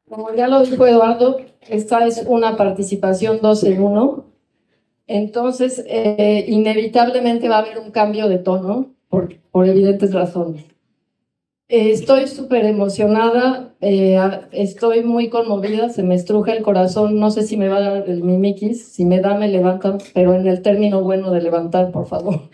Como ya lo dijo Eduardo, esta es una participación 2 en 1, entonces inevitablemente va a haber un cambio de tono por evidentes razones. Estoy súper emocionada, estoy muy conmovida, se me estruja el corazón, no sé si me va a dar el mimiquis, si me da me levantan, pero en el término bueno de levantar, por favor.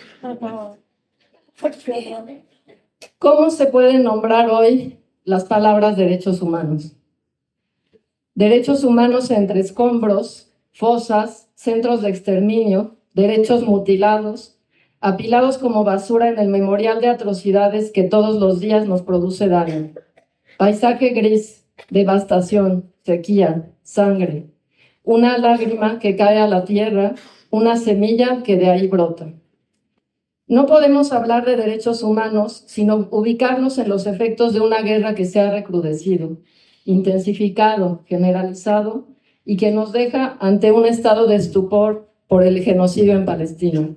¿Cómo se pueden nombrar hoy las palabras derechos humanos? Derechos humanos entre escombros, fosas, centros de exterminio, derechos mutilados, apilados como basura en el memorial de atrocidades que todos los días nos produce daño. Paisaje gris, devastación, sequía, sangre. Una lágrima que cae a la tierra, una semilla que de ahí brota. No podemos hablar de derechos humanos sino ubicarnos en los efectos de una guerra que se ha recrudecido, intensificado, generalizado y que nos deja ante un estado de estupor por el genocidio en Palestina.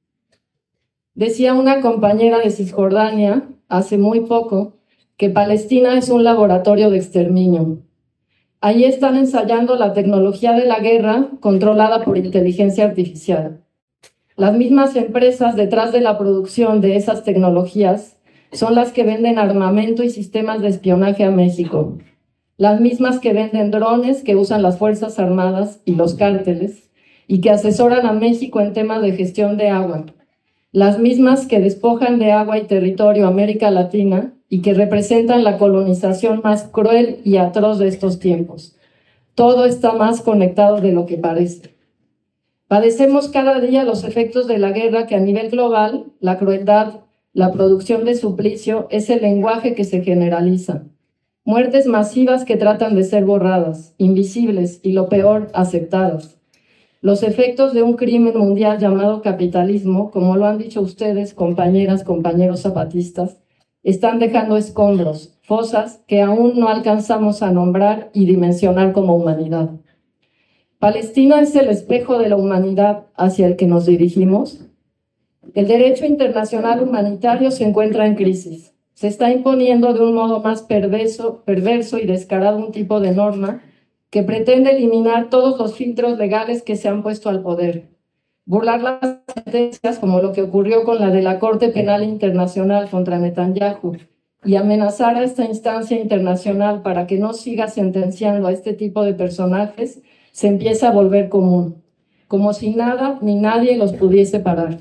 Decía una compañera de Cisjordania hace muy poco que Palestina es un laboratorio de exterminio. Allí están ensayando la tecnología de la guerra controlada por inteligencia artificial. Las mismas empresas detrás de la producción de esas tecnologías son las que venden armamento y sistemas de espionaje a México. Las mismas que venden drones que usan las Fuerzas Armadas y los cárteles y que asesoran a México en temas de gestión de agua. Las mismas que despojan de agua y territorio a América Latina y que representan la colonización más cruel y atroz de estos tiempos. Todo está más conectado de lo que parece. Padecemos cada día los efectos de la guerra que a nivel global, la crueldad, la producción de suplicio es el lenguaje que se generaliza. Muertes masivas que tratan de ser borradas, invisibles y lo peor, aceptadas. Los efectos de un crimen mundial llamado capitalismo, como lo han dicho ustedes, compañeras, compañeros zapatistas, están dejando escombros, fosas que aún no alcanzamos a nombrar y dimensionar como humanidad. ¿Palestina es el espejo de la humanidad hacia el que nos dirigimos? El derecho internacional humanitario se encuentra en crisis. Se está imponiendo de un modo más perverso y descarado un tipo de norma que pretende eliminar todos los filtros legales que se han puesto al poder, burlar las sentencias como lo que ocurrió con la de la Corte Penal Internacional contra Netanyahu y amenazar a esta instancia internacional para que no siga sentenciando a este tipo de personajes se empieza a volver común, como si nada ni nadie los pudiese parar.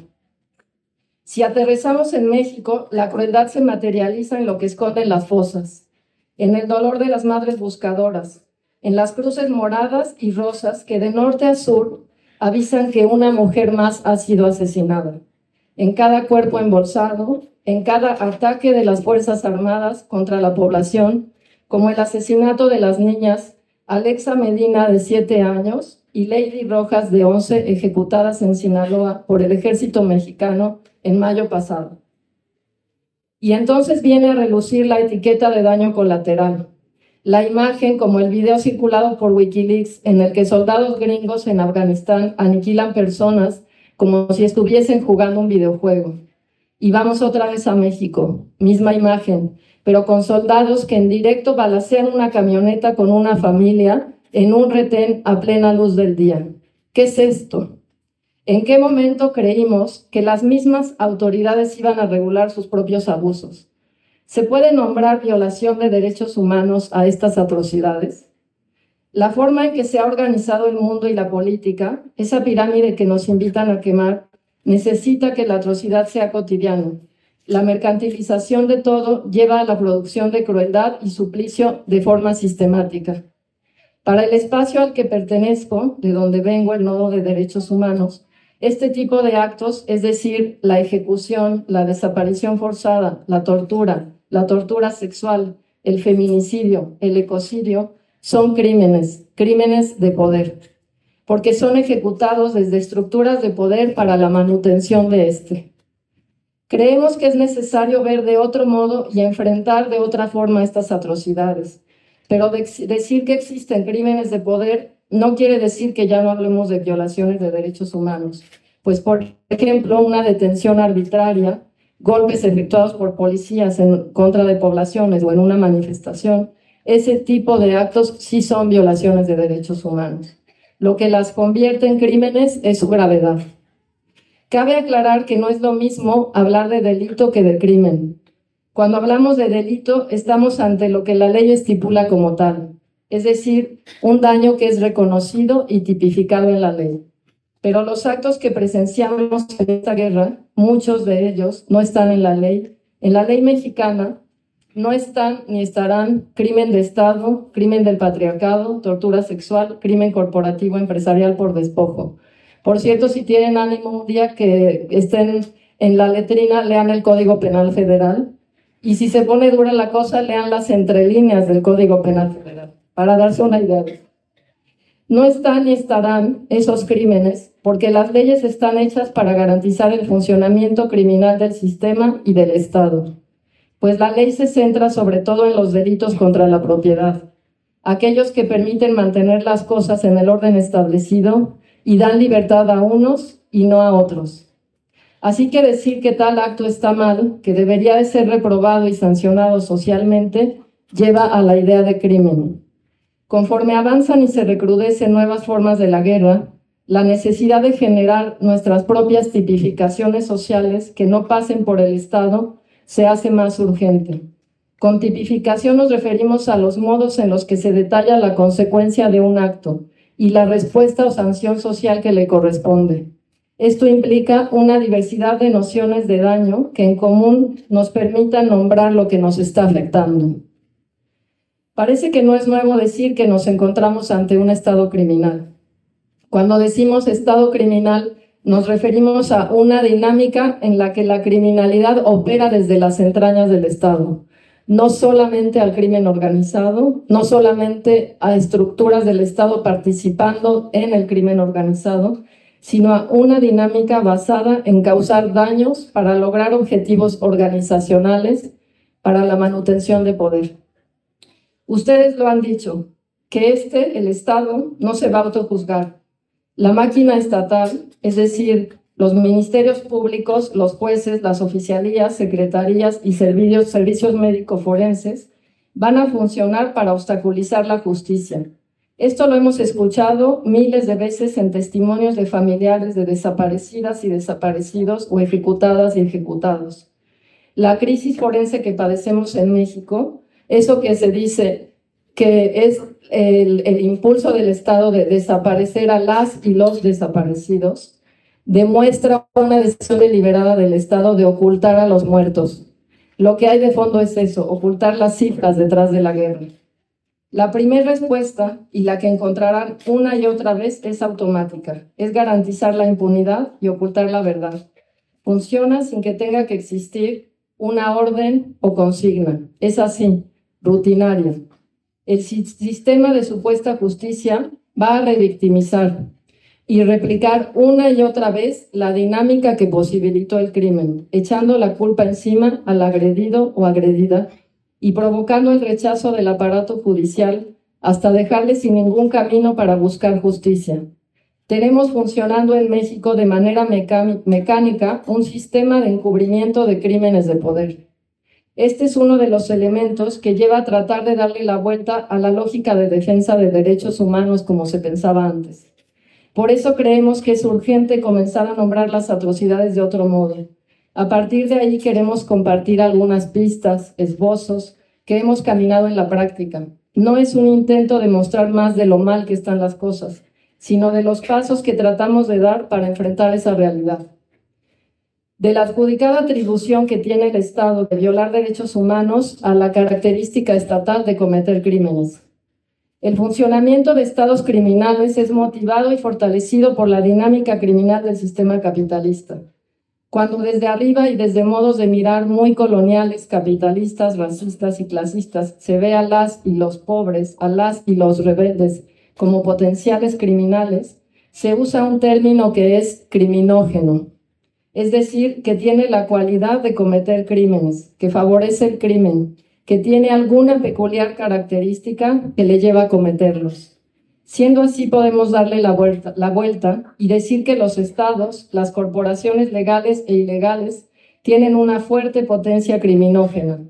Si aterrizamos en México, la crueldad se materializa en lo que esconden las fosas, en el dolor de las madres buscadoras, en las cruces moradas y rosas que de norte a sur avisan que una mujer más ha sido asesinada, en cada cuerpo embolsado, en cada ataque de las Fuerzas Armadas contra la población, como el asesinato de las niñas Alexa Medina, de 7 años, y Lady Rojas, de 11, ejecutadas en Sinaloa por el ejército mexicano en mayo pasado. Y entonces viene a relucir la etiqueta de daño colateral, la imagen como el video circulado por Wikileaks en el que soldados gringos en Afganistán aniquilan personas como si estuviesen jugando un videojuego. Y vamos otra vez a México, misma imagen, pero con soldados que en directo balacean una camioneta con una familia en un retén a plena luz del día. ¿Qué es esto? ¿En qué momento creímos que las mismas autoridades iban a regular sus propios abusos? ¿Se puede nombrar violación de derechos humanos a estas atrocidades? La forma en que se ha organizado el mundo y la política, esa pirámide que nos invitan a quemar, necesita que la atrocidad sea cotidiana. La mercantilización de todo lleva a la producción de crueldad y suplicio de forma sistemática. Para el espacio al que pertenezco, de donde vengo, el nodo de derechos humanos, este tipo de actos, es decir, la ejecución, la desaparición forzada, la tortura sexual, el feminicidio, el ecocidio, son crímenes de poder, porque son ejecutados desde estructuras de poder para la manutención de este. Creemos que es necesario ver de otro modo y enfrentar de otra forma estas atrocidades, pero decir que existen crímenes de poder no quiere decir que ya no hablemos de violaciones de derechos humanos, pues por ejemplo una detención arbitraria, golpes efectuados por policías en contra de poblaciones o en una manifestación, ese tipo de actos sí son violaciones de derechos humanos. Lo que las convierte en crímenes es su gravedad. Cabe aclarar que no es lo mismo hablar de delito que de crimen. Cuando hablamos de delito, estamos ante lo que la ley estipula como tal, es decir, un daño que es reconocido y tipificado en la ley. Pero los actos que presenciamos en esta guerra, muchos de ellos no están en la ley. En la ley mexicana no están ni estarán crimen de Estado, crimen del patriarcado, tortura sexual, crimen corporativo empresarial por despojo. Por cierto, si tienen ánimo un día que estén en la letrina, lean el Código Penal Federal. Y si se pone dura la cosa, lean las entrelíneas del Código Penal Federal, para darse una idea. No están ni estarán esos crímenes, porque las leyes están hechas para garantizar el funcionamiento criminal del sistema y del Estado. Pues la ley se centra sobre todo en los delitos contra la propiedad, aquellos que permiten mantener las cosas en el orden establecido y dan libertad a unos y no a otros. Así que decir que tal acto está mal, que debería de ser reprobado y sancionado socialmente, lleva a la idea de crimen. Conforme avanzan y se recrudecen nuevas formas de la guerra, la necesidad de generar nuestras propias tipificaciones sociales que no pasen por el Estado se hace más urgente. Con tipificación nos referimos a los modos en los que se detalla la consecuencia de un acto y la respuesta o sanción social que le corresponde. Esto implica una diversidad de nociones de daño que en común nos permitan nombrar lo que nos está afectando. Parece que no es nuevo decir que nos encontramos ante un estado criminal. Cuando decimos estado criminal, nos referimos a una dinámica en la que la criminalidad opera desde las entrañas del Estado, no solamente al crimen organizado, no solamente a estructuras del Estado participando en el crimen organizado, sino a una dinámica basada en causar daños para lograr objetivos organizacionales para la manutención de poder. Ustedes lo han dicho, que el Estado, no se va a autojuzgar. La máquina estatal, es decir, los ministerios públicos, los jueces, las oficialías, secretarías y servicios médico-forenses van a funcionar para obstaculizar la justicia. Esto lo hemos escuchado miles de veces en testimonios de familiares de desaparecidas y desaparecidos o ejecutadas y ejecutados. La crisis forense que padecemos en México, eso que se dice que es el impulso del Estado de desaparecer a las y los desaparecidos, demuestra una decisión deliberada del Estado de ocultar a los muertos. Lo que hay de fondo es eso, ocultar las cifras detrás de la guerra. La primera respuesta, y la que encontrarán una y otra vez, es automática. Es garantizar la impunidad y ocultar la verdad. Funciona sin que tenga que existir una orden o consigna. Es así, rutinaria. El sistema de supuesta justicia va a revictimizar y replicar una y otra vez la dinámica que posibilitó el crimen, echando la culpa encima al agredido o agredida y provocando el rechazo del aparato judicial hasta dejarle sin ningún camino para buscar justicia. Tenemos funcionando en México de manera mecánica un sistema de encubrimiento de crímenes de poder. Este es uno de los elementos que lleva a tratar de darle la vuelta a la lógica de defensa de derechos humanos como se pensaba antes. Por eso creemos que es urgente comenzar a nombrar las atrocidades de otro modo. A partir de ahí queremos compartir algunas pistas, esbozos, que hemos caminado en la práctica. No es un intento de mostrar más de lo mal que están las cosas, sino de los pasos que tratamos de dar para enfrentar esa realidad. De la adjudicada atribución que tiene el Estado de violar derechos humanos a la característica estatal de cometer crímenes. El funcionamiento de estados criminales es motivado y fortalecido por la dinámica criminal del sistema capitalista. Cuando desde arriba y desde modos de mirar muy coloniales, capitalistas, racistas y clasistas, se ve a las y los pobres, a las y los rebeldes como potenciales criminales, se usa un término que es criminógeno, es decir, que tiene la cualidad de cometer crímenes, que favorece el crimen, que tiene alguna peculiar característica que le lleva a cometerlos. Siendo así, podemos darle la vuelta y decir que los estados, las corporaciones legales e ilegales, tienen una fuerte potencia criminógena.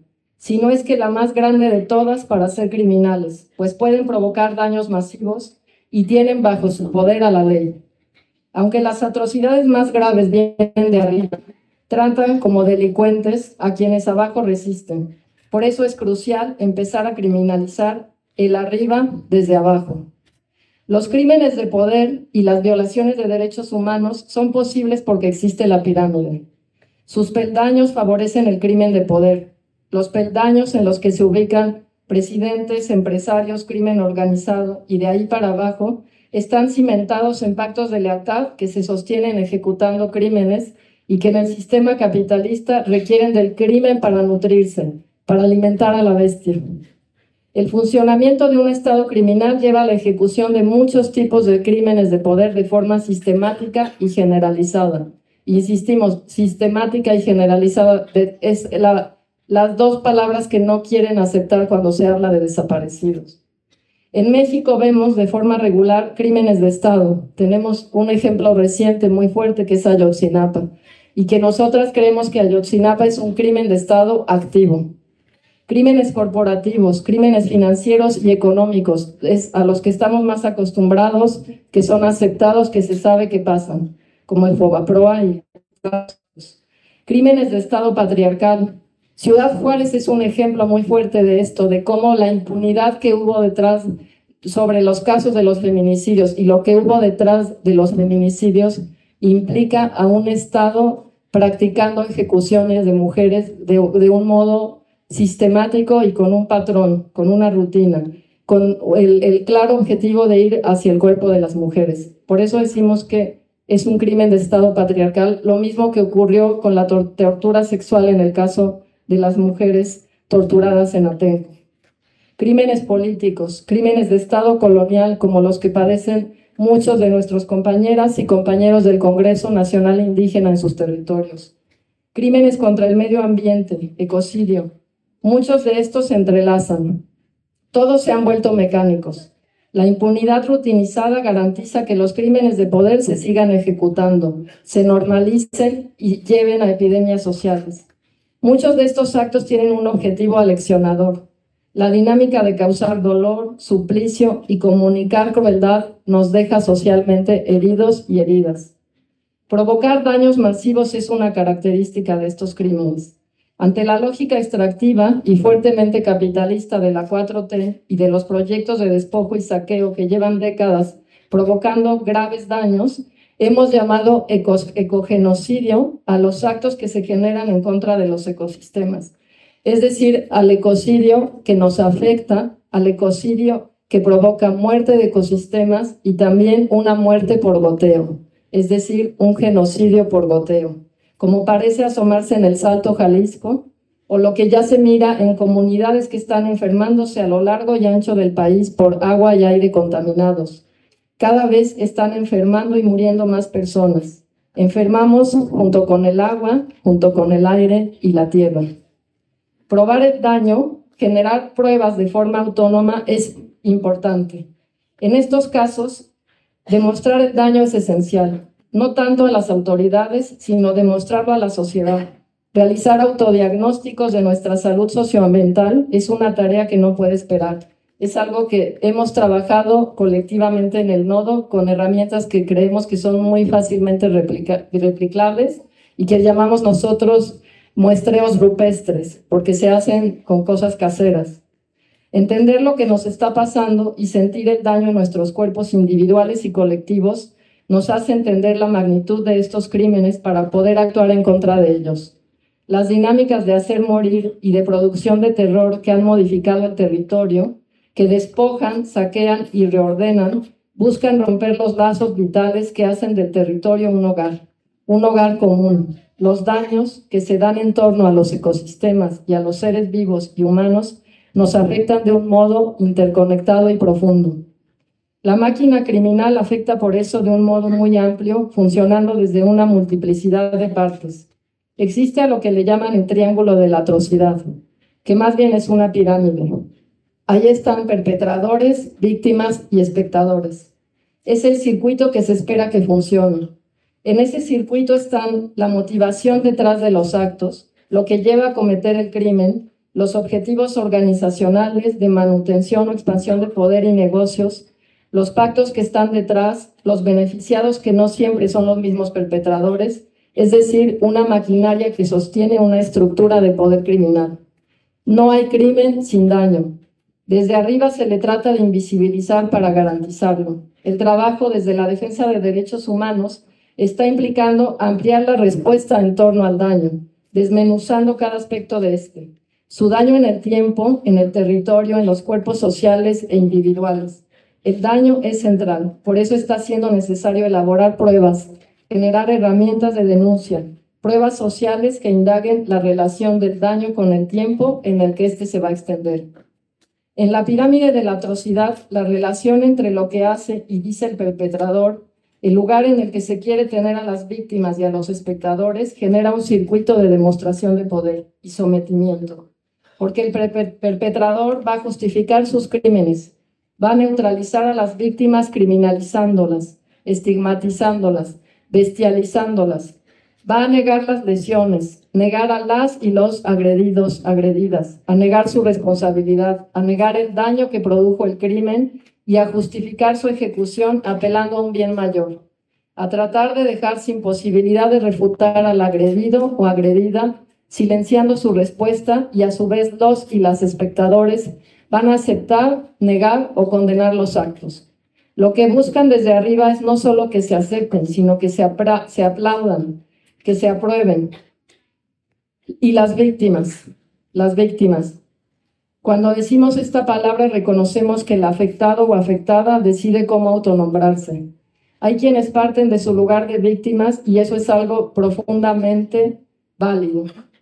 si no es que la más grande de todas para ser criminales, pues pueden provocar daños masivos y tienen bajo su poder a la ley. Aunque las atrocidades más graves vienen de arriba, tratan como delincuentes a quienes abajo resisten. Por eso es crucial empezar a criminalizar el arriba desde abajo. Los crímenes de poder y las violaciones de derechos humanos son posibles porque existe la pirámide. Sus peldaños favorecen el crimen de poder. Los peldaños en los que se ubican presidentes, empresarios, crimen organizado y de ahí para abajo están cimentados en pactos de lealtad que se sostienen ejecutando crímenes y que en el sistema capitalista requieren del crimen para nutrirse, para alimentar a la bestia. El funcionamiento de un Estado criminal lleva a la ejecución de muchos tipos de crímenes de poder de forma sistemática y generalizada. Insistimos, sistemática y generalizada es las dos palabras que no quieren aceptar cuando se habla de desaparecidos. En México vemos de forma regular crímenes de Estado. Tenemos un ejemplo reciente muy fuerte que es Ayotzinapa y que nosotras creemos que Ayotzinapa es un crimen de Estado activo. Crímenes corporativos, crímenes financieros y económicos, es a los que estamos más acostumbrados, que son aceptados, que se sabe que pasan, como el Fobaproa y crímenes de Estado patriarcal. Ciudad Juárez es un ejemplo muy fuerte de esto, de cómo la impunidad que hubo detrás sobre los casos de los feminicidios y lo que hubo detrás de los feminicidios implica a un Estado practicando ejecuciones de mujeres de un modo sistemático y con un patrón, con una rutina, con el claro objetivo de ir hacia el cuerpo de las mujeres. Por eso decimos que es un crimen de Estado patriarcal, lo mismo que ocurrió con la tortura sexual en el caso de las mujeres torturadas en Atenco. Crímenes políticos, crímenes de Estado colonial como los que padecen muchos de nuestros compañeras y compañeros del Congreso Nacional Indígena en sus territorios. Crímenes contra el medio ambiente, ecocidio. Muchos de estos se entrelazan. Todos se han vuelto mecánicos. La impunidad rutinizada garantiza que los crímenes de poder se sigan ejecutando, se normalicen y lleven a epidemias sociales. Muchos de estos actos tienen un objetivo aleccionador. La dinámica de causar dolor, suplicio y comunicar crueldad nos deja socialmente heridos y heridas. Provocar daños masivos es una característica de estos crímenes. Ante la lógica extractiva y fuertemente capitalista de la 4T y de los proyectos de despojo y saqueo que llevan décadas provocando graves daños, hemos llamado ecogenocidio a los actos que se generan en contra de los ecosistemas, es decir, al ecocidio que nos afecta, al ecocidio que provoca muerte de ecosistemas y también una muerte por goteo, es decir, un genocidio por goteo, como parece asomarse en el Salto Jalisco, o lo que ya se mira en comunidades que están enfermándose a lo largo y ancho del país por agua y aire contaminados. Cada vez están enfermando y muriendo más personas. Enfermamos junto con el agua, junto con el aire y la tierra. Probar el daño, generar pruebas de forma autónoma es importante. En estos casos, demostrar el daño es esencial. No tanto a las autoridades, sino demostrarlo a la sociedad. Realizar autodiagnósticos de nuestra salud socioambiental es una tarea que no puede esperar. Es algo que hemos trabajado colectivamente en el nodo con herramientas que creemos que son muy fácilmente replicables y que llamamos nosotros muestreos rupestres, porque se hacen con cosas caseras. Entender lo que nos está pasando y sentir el daño en nuestros cuerpos individuales y colectivos nos hace entender la magnitud de estos crímenes para poder actuar en contra de ellos. Las dinámicas de hacer morir y de producción de terror que han modificado el territorio, que despojan, saquean y reordenan, buscan romper los lazos vitales que hacen del territorio un hogar común. Los daños que se dan en torno a los ecosistemas y a los seres vivos y humanos nos afectan de un modo interconectado y profundo. La máquina criminal afecta por eso de un modo muy amplio, funcionando desde una multiplicidad de partes. Existe a lo que le llaman el triángulo de la atrocidad, que más bien es una pirámide. Ahí están perpetradores, víctimas y espectadores. Es el circuito que se espera que funcione. En ese circuito están la motivación detrás de los actos, lo que lleva a cometer el crimen, los objetivos organizacionales de manutención o expansión de poder y negocios, los pactos que están detrás, los beneficiados que no siempre son los mismos perpetradores, es decir, una maquinaria que sostiene una estructura de poder criminal. No hay crimen sin daño. Desde arriba se le trata de invisibilizar para garantizarlo. El trabajo desde la defensa de derechos humanos está implicando ampliar la respuesta en torno al daño, desmenuzando cada aspecto de este. Su daño en el tiempo, en el territorio, en los cuerpos sociales e individuales. El daño es central, por eso está siendo necesario elaborar pruebas, generar herramientas de denuncia, pruebas sociales que indaguen la relación del daño con el tiempo en el que éste se va a extender. En la pirámide de la atrocidad, la relación entre lo que hace y dice el perpetrador, el lugar en el que se quiere tener a las víctimas y a los espectadores, genera un circuito de demostración de poder y sometimiento, porque el perpetrador va a justificar sus crímenes, va a neutralizar a las víctimas criminalizándolas, estigmatizándolas, bestializándolas, va a negar las lesiones, negar a las y los agredidos, agredidas, a negar su responsabilidad, a negar el daño que produjo el crimen y a justificar su ejecución apelando a un bien mayor, a tratar de dejar sin posibilidad de refutar al agredido o agredida, silenciando su respuesta, y a su vez los y las espectadores van a aceptar, negar o condenar los actos. Lo que buscan desde arriba es no solo que se acepten, sino que se aplaudan, que se aprueben. Y las víctimas. Cuando decimos esta palabra, reconocemos que el afectado o afectada decide cómo autonombrarse. Hay quienes parten de su lugar de víctimas y eso es algo profundamente válido.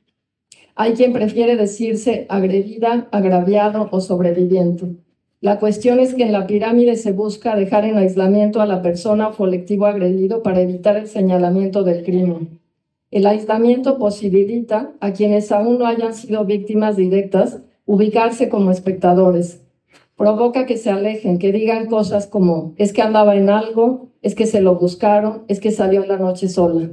Hay quien prefiere decirse agredida, agraviado o sobreviviente. La cuestión es que en la pirámide se busca dejar en aislamiento a la persona o colectivo agredido para evitar el señalamiento del crimen. El aislamiento posibilita a quienes aún no hayan sido víctimas directas ubicarse como espectadores. Provoca que se alejen, que digan cosas como es que andaba en algo, es que se lo buscaron, es que salió en la noche sola.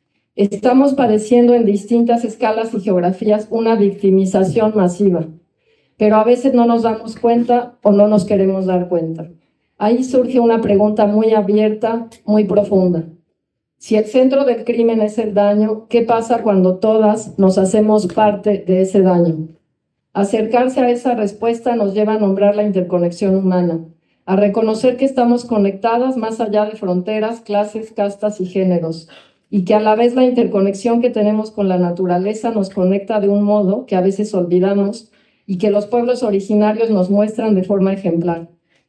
Estamos padeciendo en distintas escalas y geografías una victimización masiva, pero a veces no nos damos cuenta o no nos queremos dar cuenta. Ahí surge una pregunta muy abierta, muy profunda. Si el centro del crimen es el daño, ¿qué pasa cuando todas nos hacemos parte de ese daño? Acercarse a esa respuesta nos lleva a nombrar la interconexión humana, a reconocer que estamos conectadas más allá de fronteras, clases, castas y géneros, y que a la vez la interconexión que tenemos con la naturaleza nos conecta de un modo que a veces olvidamos y que los pueblos originarios nos muestran de forma ejemplar.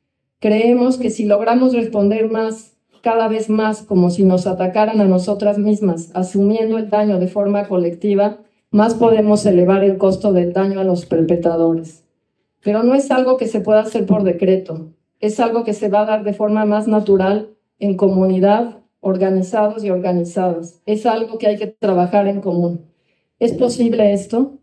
Creemos que si logramos responder cada vez más como si nos atacaran a nosotras mismas, asumiendo el daño de forma colectiva, más podemos elevar el costo del daño a los perpetradores. Pero no es algo que se pueda hacer por decreto, es algo que se va a dar de forma más natural en comunidad, organizados y organizadas. Es algo que hay que trabajar en común. ¿Es posible esto?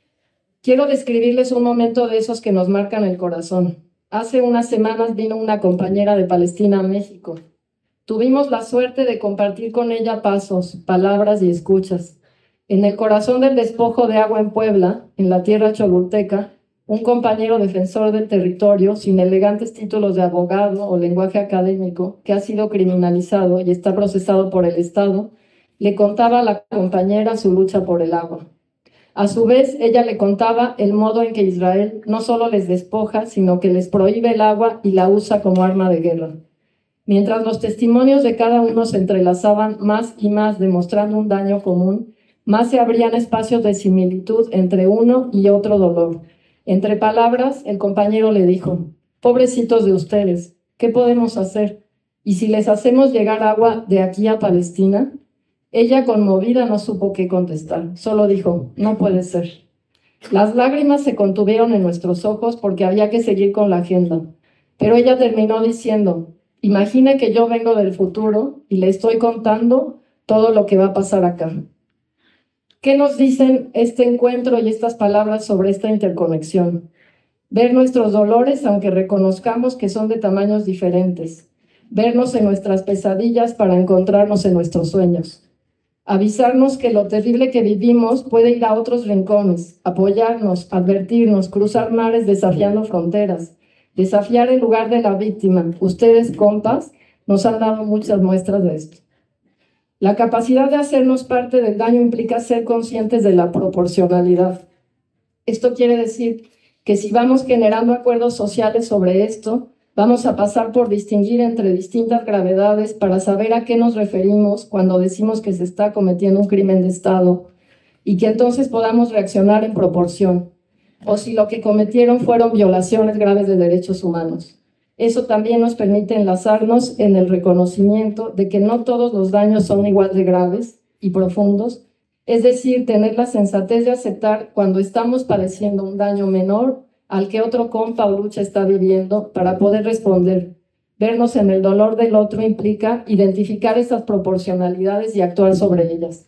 Quiero describirles un momento de esos que nos marcan el corazón. Hace unas semanas vino una compañera de Palestina a México. Tuvimos la suerte de compartir con ella pasos, palabras y escuchas. En el corazón del despojo de agua en Puebla, en la tierra cholulteca, un compañero defensor del territorio, sin elegantes títulos de abogado o lenguaje académico, que ha sido criminalizado y está procesado por el Estado, le contaba a la compañera su lucha por el agua. A su vez, ella le contaba el modo en que Israel no solo les despoja, sino que les prohíbe el agua y la usa como arma de guerra. Mientras los testimonios de cada uno se entrelazaban más y más, demostrando un daño común, más se abrían espacios de similitud entre uno y otro dolor. Entre palabras, el compañero le dijo: pobrecitos de ustedes, ¿qué podemos hacer? ¿Y si les hacemos llegar agua de aquí a Palestina? Ella, conmovida, no supo qué contestar. Solo dijo: no puede ser. Las lágrimas se contuvieron en nuestros ojos porque había que seguir con la agenda. Pero ella terminó diciendo: imagine que yo vengo del futuro y le estoy contando todo lo que va a pasar acá. ¿Qué nos dicen este encuentro y estas palabras sobre esta interconexión? Ver nuestros dolores, aunque reconozcamos que son de tamaños diferentes. Vernos en nuestras pesadillas para encontrarnos en nuestros sueños. avisarnos que lo terrible que vivimos puede ir a otros rincones, apoyarnos, advertirnos, cruzar mares desafiando fronteras, desafiar el lugar de la víctima. Ustedes, compas, nos han dado muchas muestras de esto. La capacidad de hacernos parte del daño implica ser conscientes de la proporcionalidad. Esto quiere decir que si vamos generando acuerdos sociales sobre esto, vamos a pasar por distinguir entre distintas gravedades para saber a qué nos referimos cuando decimos que se está cometiendo un crimen de Estado y que entonces podamos reaccionar en proporción, o si lo que cometieron fueron violaciones graves de derechos humanos. Eso también nos permite enlazarnos en el reconocimiento de que no todos los daños son igual de graves y profundos, es decir, tener la sensatez de aceptar cuando estamos padeciendo un daño menor al que otro compa o lucha está viviendo para poder responder. Vernos en el dolor del otro implica identificar esas proporcionalidades y actuar sobre ellas.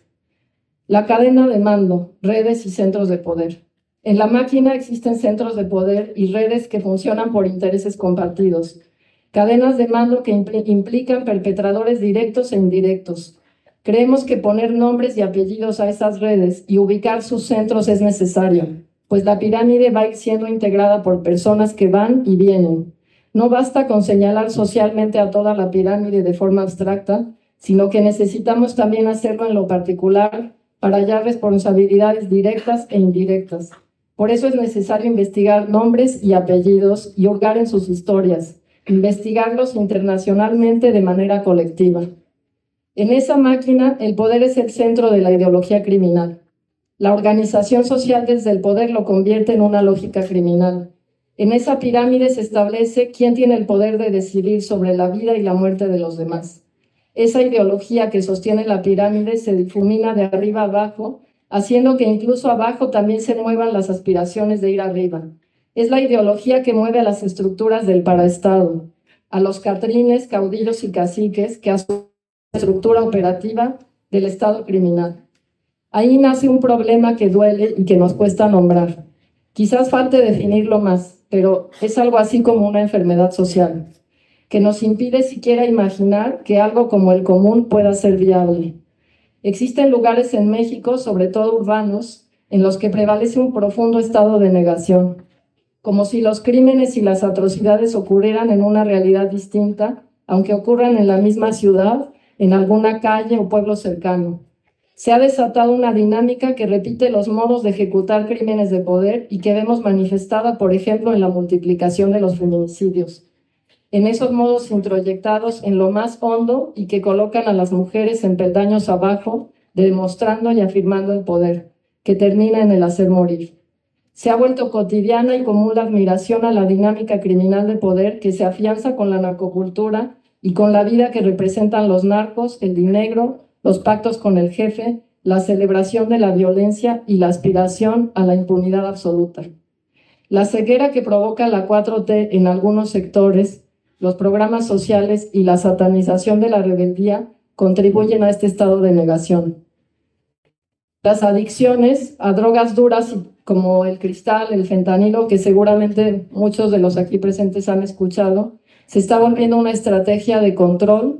La cadena de mando, redes y centros de poder. En la máquina existen centros de poder y redes que funcionan por intereses compartidos. Cadenas de mando que implican perpetradores directos e indirectos. Creemos que poner nombres y apellidos a esas redes y ubicar sus centros es necesario, pues la pirámide va a ir siendo integrada por personas que van y vienen. No basta con señalar socialmente a toda la pirámide de forma abstracta, sino que necesitamos también hacerlo en lo particular para hallar responsabilidades directas e indirectas. Por eso es necesario investigar nombres y apellidos y hurgar en sus historias, investigarlos internacionalmente de manera colectiva. En esa máquina, el poder es el centro de la ideología criminal. La organización social desde el poder lo convierte en una lógica criminal. En esa pirámide se establece quién tiene el poder de decidir sobre la vida y la muerte de los demás. Esa ideología que sostiene la pirámide se difumina de arriba abajo, haciendo que incluso abajo también se muevan las aspiraciones de ir arriba. Es la ideología que mueve a las estructuras del paraestado, a los catrines, caudillos y caciques que asumen la estructura operativa del Estado criminal. Ahí nace un problema que duele y que nos cuesta nombrar. Quizás falte definirlo más, pero es algo así como una enfermedad social, que nos impide siquiera imaginar que algo como el común pueda ser viable. Existen lugares en México, sobre todo urbanos, en los que prevalece un profundo estado de negación, como si los crímenes y las atrocidades ocurrieran en una realidad distinta, aunque ocurran en la misma ciudad, en alguna calle o pueblo cercano. Se ha desatado una dinámica que repite los modos de ejecutar crímenes de poder y que vemos manifestada, por ejemplo, en la multiplicación de los feminicidios. En esos modos introyectados en lo más hondo y que colocan a las mujeres en peldaños abajo, demostrando y afirmando el poder, que termina en el hacer morir. Se ha vuelto cotidiana y común la admiración a la dinámica criminal de poder que se afianza con la narcocultura y con la vida que representan los narcos, el dinero, los pactos con el jefe, la celebración de la violencia y la aspiración a la impunidad absoluta. La ceguera que provoca la 4T en algunos sectores, los programas sociales y la satanización de la rebeldía contribuyen a este estado de negación. Las adicciones a drogas duras como el cristal, el fentanilo, que seguramente muchos de los aquí presentes han escuchado, se está volviendo una estrategia de control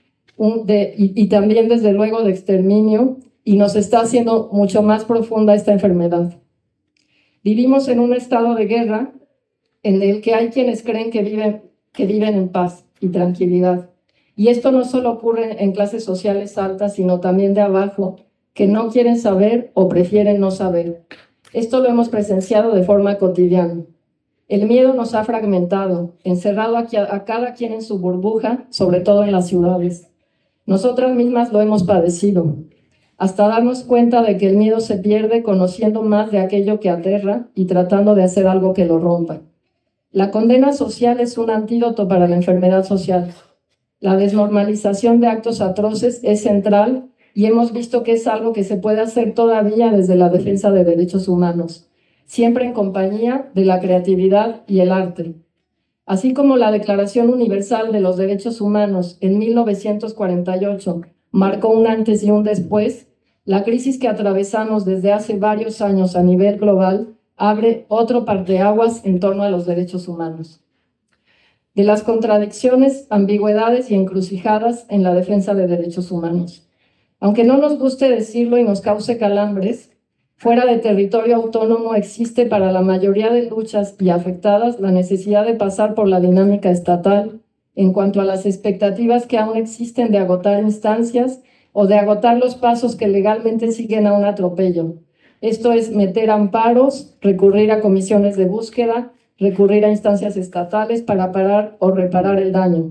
y también, desde luego, de exterminio, y nos está haciendo mucho más profunda esta enfermedad. Vivimos en un estado de guerra en el que hay quienes creen que viven en paz y tranquilidad. Y esto no solo ocurre en clases sociales altas, sino también de abajo, que no quieren saber o prefieren no saber. Esto lo hemos presenciado de forma cotidiana. El miedo nos ha fragmentado, encerrado a cada quien en su burbuja, sobre todo en las ciudades. Nosotras mismas lo hemos padecido, hasta darnos cuenta de que el miedo se pierde conociendo más de aquello que aterra y tratando de hacer algo que lo rompa. La condena social es un antídoto para la enfermedad social. La desnormalización de actos atroces es central y hemos visto que es algo que se puede hacer todavía desde la defensa de derechos humanos, siempre en compañía de la creatividad y el arte. Así como la Declaración Universal de los Derechos Humanos en 1948 marcó un antes y un después, la crisis que atravesamos desde hace varios años a nivel global abre otro parteaguas en torno a los derechos humanos. De las contradicciones, ambigüedades y encrucijadas en la defensa de derechos humanos. Aunque no nos guste decirlo y nos cause calambres, fuera de territorio autónomo existe para la mayoría de luchas y afectadas la necesidad de pasar por la dinámica estatal en cuanto a las expectativas que aún existen de agotar instancias o de agotar los pasos que legalmente siguen a un atropello. Esto es meter amparos, recurrir a comisiones de búsqueda, recurrir a instancias estatales para parar o reparar el daño.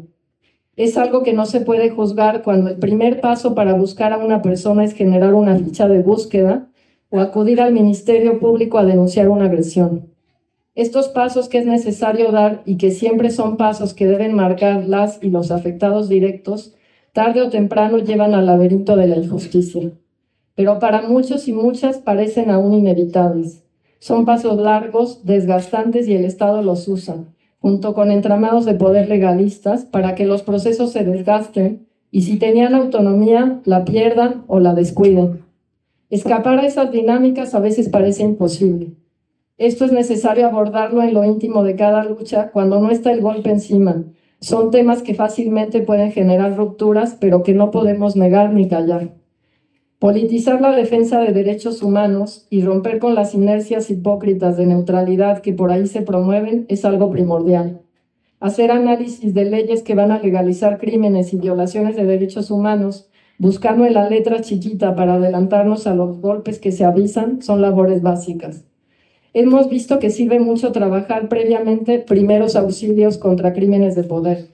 Es algo que no se puede juzgar cuando el primer paso para buscar a una persona es generar una ficha de búsqueda o acudir al Ministerio Público a denunciar una agresión. Estos pasos que es necesario dar y que siempre son pasos que deben marcar las y los afectados directos, tarde o temprano llevan al laberinto de la injusticia. Pero para muchos y muchas parecen aún inevitables. Son pasos largos, desgastantes y el Estado los usa, junto con entramados de poder legalistas, para que los procesos se desgasten y si tenían autonomía, la pierdan o la descuiden. Escapar a esas dinámicas a veces parece imposible. Esto es necesario abordarlo en lo íntimo de cada lucha cuando no está el golpe encima. Son temas que fácilmente pueden generar rupturas, pero que no podemos negar ni callar. Politizar la defensa de derechos humanos y romper con las inercias hipócritas de neutralidad que por ahí se promueven es algo primordial. Hacer análisis de leyes que van a legalizar crímenes y violaciones de derechos humanos, buscando en la letra chiquita para adelantarnos a los golpes que se avisan, son labores básicas. Hemos visto que sirve mucho trabajar previamente primeros auxilios contra crímenes de poder,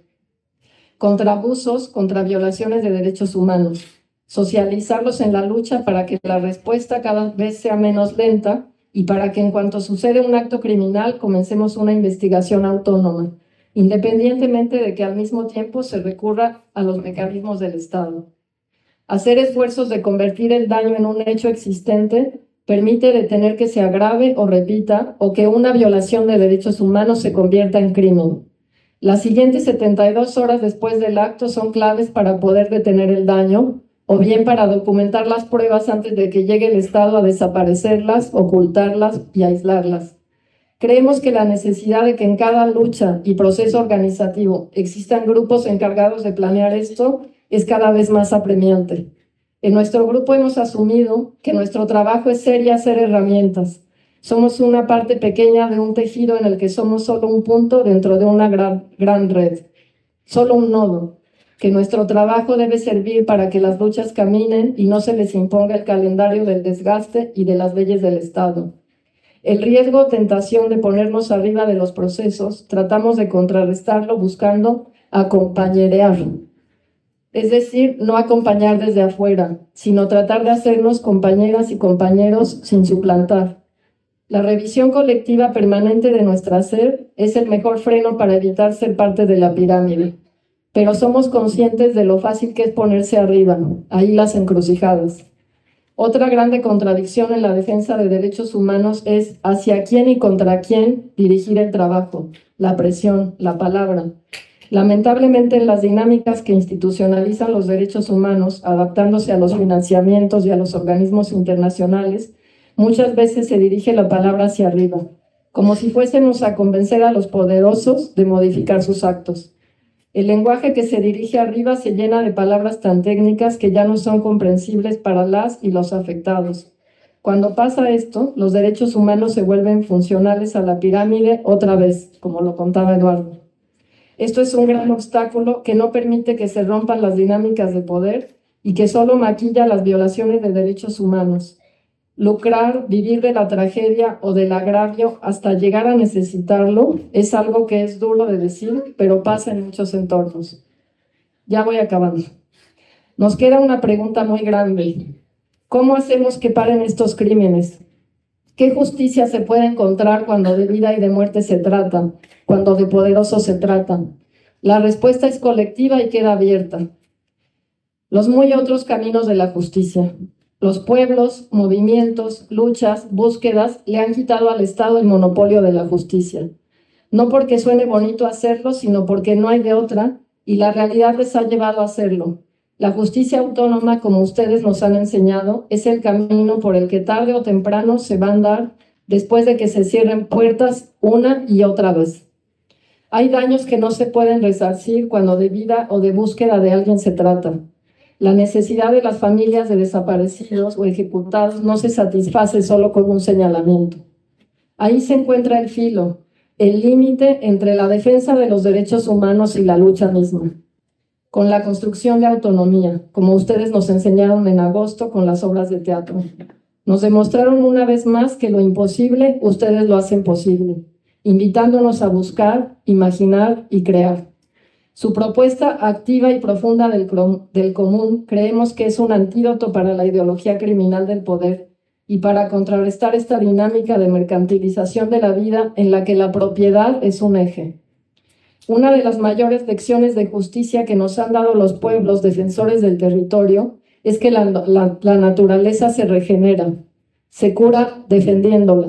contra abusos, contra violaciones de derechos humanos, socializarlos en la lucha para que la respuesta cada vez sea menos lenta y para que en cuanto sucede un acto criminal comencemos una investigación autónoma, independientemente de que al mismo tiempo se recurra a los mecanismos del Estado. Hacer esfuerzos de convertir el daño en un hecho existente permite detener que se agrave o repita o que una violación de derechos humanos se convierta en crimen. Las siguientes 72 horas después del acto son claves para poder detener el daño o bien para documentar las pruebas antes de que llegue el Estado a desaparecerlas, ocultarlas y aislarlas. Creemos que la necesidad de que en cada lucha y proceso organizativo existan grupos encargados de planear esto es cada vez más apremiante. En nuestro grupo hemos asumido que nuestro trabajo es ser y hacer herramientas. Somos una parte pequeña de un tejido en el que somos solo un punto dentro de una gran red, solo un nodo, que nuestro trabajo debe servir para que las luchas caminen y no se les imponga el calendario del desgaste y de las leyes del Estado. El riesgo o tentación de ponernos arriba de los procesos, tratamos de contrarrestarlo buscando acompañerear. Es decir, no acompañar desde afuera, sino tratar de hacernos compañeras y compañeros sin suplantar. La revisión colectiva permanente de nuestra ser es el mejor freno para evitar ser parte de la pirámide. Pero somos conscientes de lo fácil que es ponerse arriba, ahí las encrucijadas. Otra grande contradicción en la defensa de derechos humanos es hacia quién y contra quién dirigir el trabajo, la presión, la palabra. Lamentablemente, en las dinámicas que institucionalizan los derechos humanos, adaptándose a los financiamientos y a los organismos internacionales, muchas veces se dirige la palabra hacia arriba, como si fuésemos a convencer a los poderosos de modificar sus actos. El lenguaje que se dirige arriba se llena de palabras tan técnicas que ya no son comprensibles para las y los afectados. Cuando pasa esto, los derechos humanos se vuelven funcionales a la pirámide otra vez, como lo contaba Eduardo. Esto es un gran obstáculo que no permite que se rompan las dinámicas de poder y que solo maquilla las violaciones de derechos humanos. Lucrar, vivir de la tragedia o del agravio hasta llegar a necesitarlo es algo que es duro de decir, pero pasa en muchos entornos. Ya voy acabando. Nos queda una pregunta muy grande. ¿Cómo hacemos que paren estos crímenes? ¿Qué justicia se puede encontrar cuando de vida y de muerte se trata, cuando de poderosos se trata? La respuesta es colectiva y queda abierta. Los muy otros caminos de la justicia. Los pueblos, movimientos, luchas, búsquedas le han quitado al Estado el monopolio de la justicia. No porque suene bonito hacerlo, sino porque no hay de otra y la realidad les ha llevado a hacerlo. La justicia autónoma, como ustedes nos han enseñado, es el camino por el que tarde o temprano se va a andar después de que se cierren puertas una y otra vez. Hay daños que no se pueden resarcir cuando de vida o de búsqueda de alguien se trata. La necesidad de las familias de desaparecidos o ejecutados no se satisface solo con un señalamiento. Ahí se encuentra el filo, el límite entre la defensa de los derechos humanos y la lucha misma. Con la construcción de autonomía, como ustedes nos enseñaron en agosto con las obras de teatro. Nos demostraron una vez más que lo imposible, ustedes lo hacen posible, invitándonos a buscar, imaginar y crear. Su propuesta activa y profunda del común creemos que es un antídoto para la ideología criminal del poder y para contrarrestar esta dinámica de mercantilización de la vida en la que la propiedad es un eje. Una de las mayores lecciones de justicia que nos han dado los pueblos defensores del territorio es que la naturaleza se regenera, se cura defendiéndola.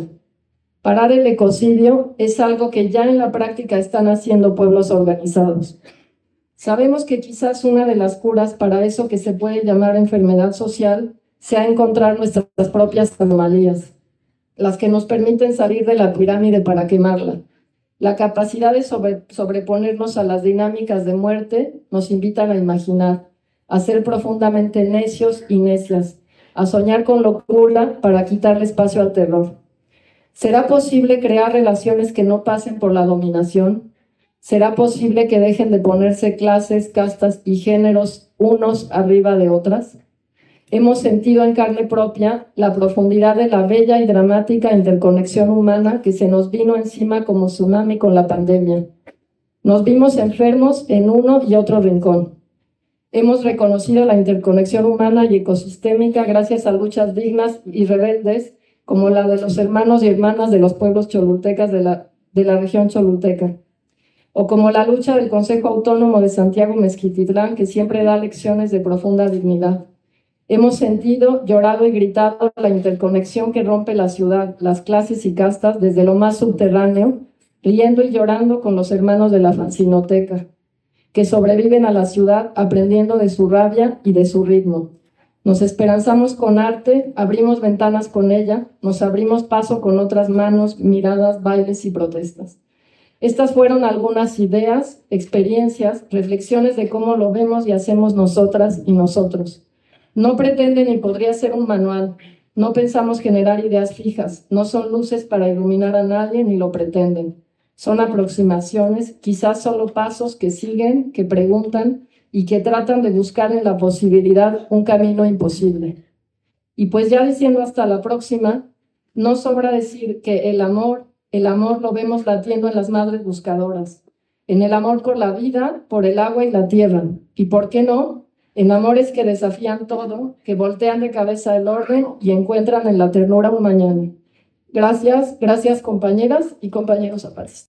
Parar el ecocidio es algo que ya en la práctica están haciendo pueblos organizados. Sabemos que quizás una de las curas para eso que se puede llamar enfermedad social sea encontrar nuestras propias anomalías, las que nos permiten salir de la pirámide para quemarla. La capacidad de sobreponernos a las dinámicas de muerte nos invitan a imaginar, a ser profundamente necios y necias, a soñar con locura para quitarle espacio al terror. ¿Será posible crear relaciones que no pasen por la dominación? ¿Será posible que dejen de ponerse clases, castas y géneros unos arriba de otras? Hemos sentido en carne propia la profundidad de la bella y dramática interconexión humana que se nos vino encima como tsunami con la pandemia. Nos vimos enfermos en uno y otro rincón. Hemos reconocido la interconexión humana y ecosistémica gracias a luchas dignas y rebeldes como la de los hermanos y hermanas de los pueblos cholultecas de la región cholulteca, o como la lucha del Consejo Autónomo de Santiago Mezquititlán, que siempre da lecciones de profunda dignidad. Hemos sentido, llorado y gritado la interconexión que rompe la ciudad, las clases y castas desde lo más subterráneo, riendo y llorando con los hermanos de la Fancinoteca, que sobreviven a la ciudad aprendiendo de su rabia y de su ritmo. Nos esperanzamos con arte, abrimos ventanas con ella, nos abrimos paso con otras manos, miradas, bailes y protestas. Estas fueron algunas ideas, experiencias, reflexiones de cómo lo vemos y hacemos nosotras y nosotros. No pretende ni podría ser un manual, no pensamos generar ideas fijas, no son luces para iluminar a nadie ni lo pretenden. Son aproximaciones, quizás solo pasos que siguen, que preguntan y que tratan de buscar en la posibilidad un camino imposible. Y pues ya diciendo hasta la próxima, no sobra decir que el amor lo vemos latiendo en las madres buscadoras, en el amor por la vida, por el agua y la tierra, y ¿por qué no?, en amores que desafían todo, que voltean de cabeza el orden y encuentran en la ternura un mañana. Gracias compañeras y compañeros zapatistas.